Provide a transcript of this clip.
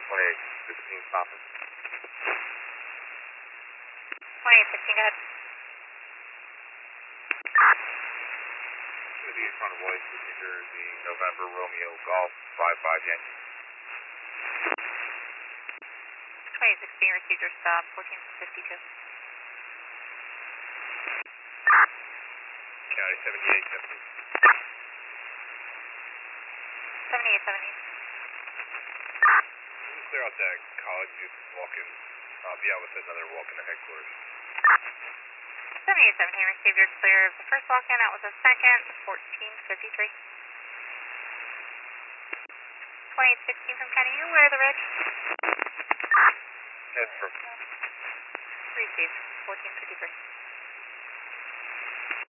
2815 stopping. 2815, go ahead. Going to be in front of White, New Jersey, November, Romeo, Golf, 55 Yankee. 2816 received your stop, 1452. County 7817. 7870. Clear out that college youth walk-in. Biala says they're walking to headquarters. 7817 received your clear of the first walk-in. That was a second, 1453. 2816 from County, you where the red? Head for Received, 1453.